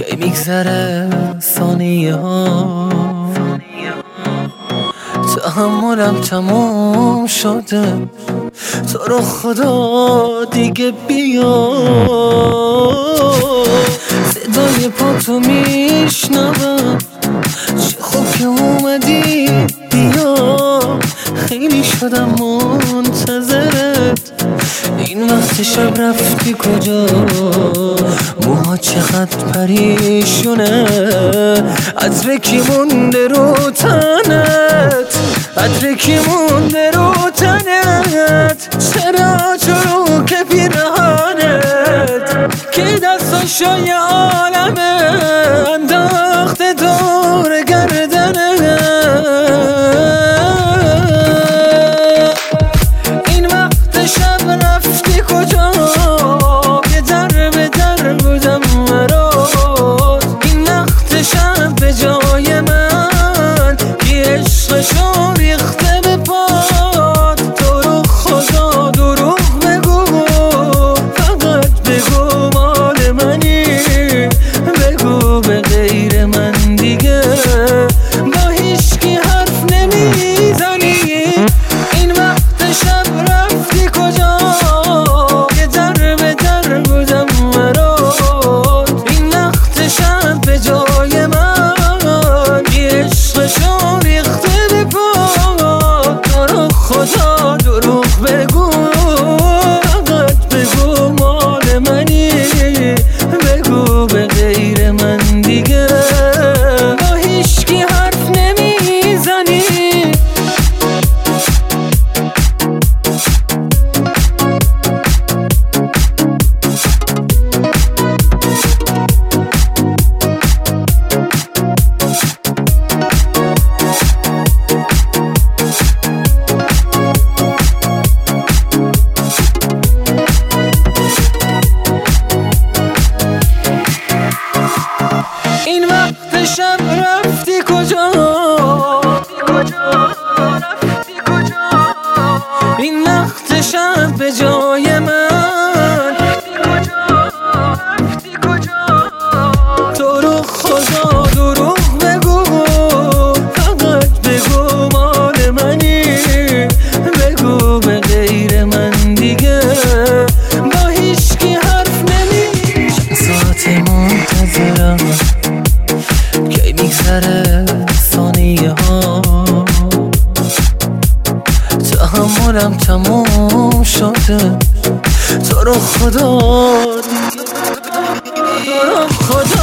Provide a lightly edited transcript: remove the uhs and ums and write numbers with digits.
کی میگذره ثانیه ها، تحملم تموم شده، تو رو خدا دیگه بیا. صدای پاتو میشنوم، چه خوب که اومدی بیا. خیلی شدم منتظرت، این وقت شب رفتی کجا؟ موها چقدر پریشونه، عطر کی مونده رو تنت، عطر کی مونده رو تنت. چرا چرا که پیرهنت که دستاشو یه عالمه انداخته دور گردنت. این وقت شب رفتی کجا؟ که در به در بودم مرات. این وقت شب به جای من که عشقشو ریخته به پات. تو رو خدا دروغ بگو، فقط بگو مال منی، بگو به غیر من دیگه با هیچکی حرف نمیزنی. این وقت شب رفتی کجا؟ که در به در بودم مرات. این وقت شب به جای من که عشقشو ریخته به پات. تو رو خدا دروغ بگو، فقط بگو مال منی، بگو به غیر من دیگه با هیچکی حرف نمیزنی. این وقت شب رفتی کجا؟ این وقت شب به جای من تو رو خدا دروغ بگو، فقط بگو مال منی، بگو به غیر من دیگه با هیچکی حرف نمی. چند ساعت منتظرم، کی میگذره ثانیه ها، تحملم تموم شده. تو رو خدا، تو رو خدا